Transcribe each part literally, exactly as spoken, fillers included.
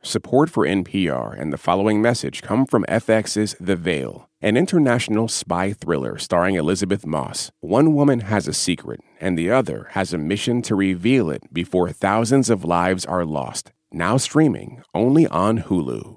Support for N P R and the following message come from F X's The Veil, an international spy thriller starring Elizabeth Moss. One woman has a secret, and the other has a mission to reveal it before thousands of lives are lost. Now streaming only on Hulu.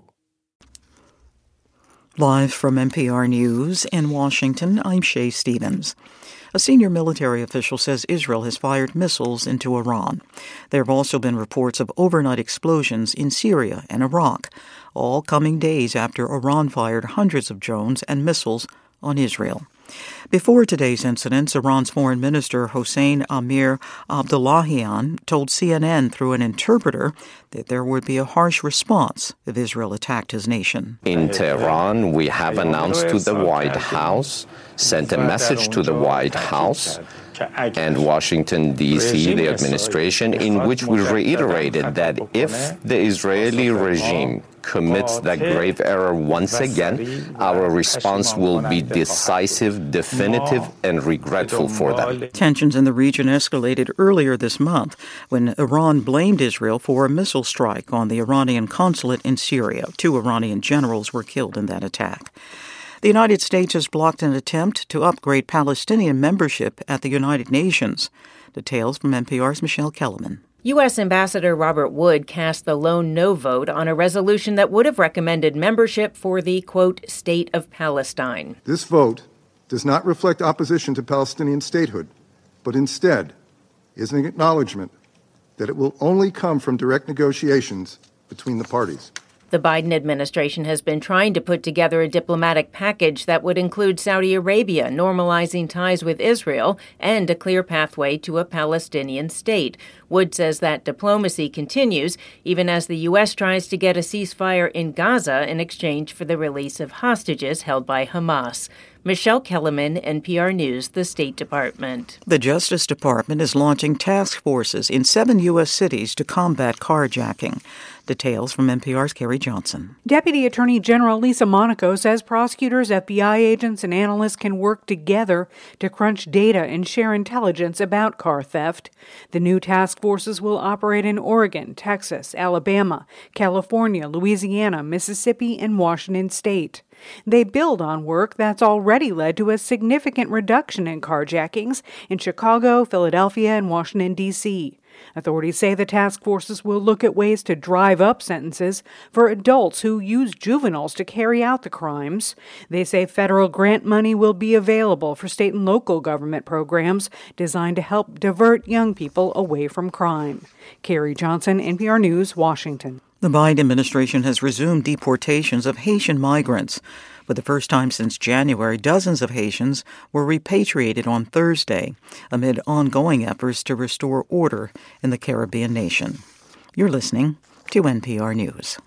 Live from N P R News in Washington, I'm Shay Stevens. A senior military official says Israel has fired missiles into Iran. There have also been reports of overnight explosions in Syria and Iraq, all coming days after Iran fired hundreds of drones and missiles on Israel. Before today's incidents, Iran's Foreign Minister Hossein Amir Abdullahian told C N N through an interpreter that there would be a harsh response if Israel attacked his nation. In Tehran, we have announced to the White House, sent a message to the White House and Washington, D C, the administration, in which we reiterated that if the Israeli regime commits that grave error once again, our response will be decisive, definitive, and regretful for them. Tensions in the region escalated earlier this month when Iran blamed Israel for a missile strike on the Iranian consulate in Syria. Two Iranian generals were killed in that attack. The United States has blocked an attempt to upgrade Palestinian membership at the United Nations. Details from N P R's Michelle Kellerman. U S. Ambassador Robert Wood cast the lone no vote on a resolution that would have recommended membership for the, quote, State of Palestine. This vote does not reflect opposition to Palestinian statehood, but instead is an acknowledgement that it will only come from direct negotiations between the parties. The Biden administration has been trying to put together a diplomatic package that would include Saudi Arabia normalizing ties with Israel and a clear pathway to a Palestinian state. Wood says that diplomacy continues even as the U S tries to get a ceasefire in Gaza in exchange for the release of hostages held by Hamas. Michelle Kellerman, N P R News, the State Department. The Justice Department is launching task forces in seven U S cities to combat carjacking. Details from N P R's Carrie Johnson. Deputy Attorney General Lisa Monaco says prosecutors, F B I agents, and analysts can work together to crunch data and share intelligence about car theft. The new task forces will operate in Oregon, Texas, Alabama, California, Louisiana, Mississippi, and Washington State. They build on work that's already led to a significant reduction in carjackings in Chicago, Philadelphia, and Washington, D C Authorities say the task forces will look at ways to drive up sentences for adults who use juveniles to carry out the crimes. They say federal grant money will be available for state and local government programs designed to help divert young people away from crime. Carrie Johnson, N P R News, Washington. The Biden administration has resumed deportations of Haitian migrants. For the first time since January, dozens of Haitians were repatriated on Thursday amid ongoing efforts to restore order in the Caribbean nation. You're listening to N P R News.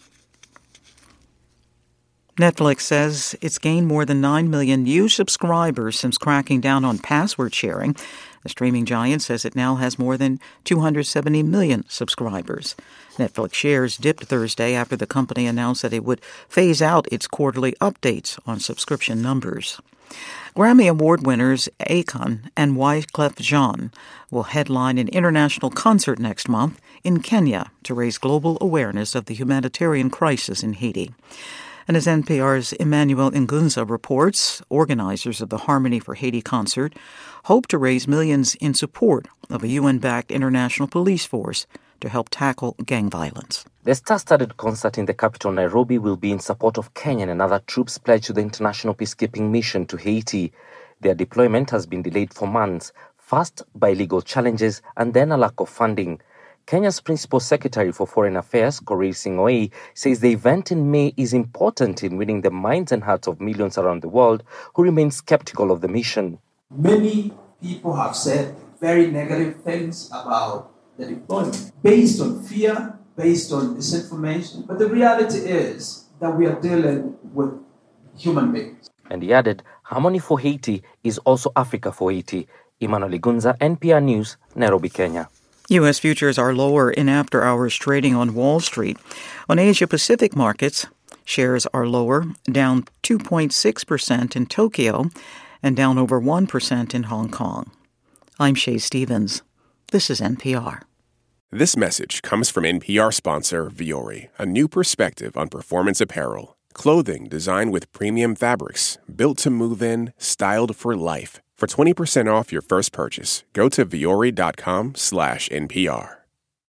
Netflix says it's gained more than nine million new subscribers since cracking down on password sharing. The streaming giant says it now has more than two hundred seventy million subscribers. Netflix shares dipped Thursday after the company announced that it would phase out its quarterly updates on subscription numbers. Grammy Award winners Akon and Wyclef Jean will headline an international concert next month in Kenya to raise global awareness of the humanitarian crisis in Haiti. And as N P R's Emmanuel Ngunza reports, organizers of the Harmony for Haiti concert hope to raise millions in support of a U N-backed international police force to help tackle gang violence. The star-studded concert in the capital, Nairobi, will be in support of Kenyan and other troops pledged to the international peacekeeping mission to Haiti. Their deployment has been delayed for months, first by legal challenges and then a lack of funding. Kenya's Principal Secretary for Foreign Affairs, Korir Sing'oei, says the event in May is important in winning the minds and hearts of millions around the world who remain skeptical of the mission. Many people have said very negative things about the deployment, based on fear, based on misinformation. But the reality is that we are dealing with human beings. And he added, Harmony for Haiti is also Africa for Haiti. Emmanuel Igunza, N P R News, Nairobi, Kenya. U S futures are lower in after-hours trading on Wall Street. On Asia-Pacific markets, shares are lower, down two point six percent in Tokyo and down over one percent in Hong Kong. I'm Shay Stevens. This is N P R. This message comes from N P R sponsor Vuori, a new perspective on performance apparel. Clothing designed with premium fabrics, built to move in, styled for life. For twenty percent off your first purchase, go to vuori.com slash NPR.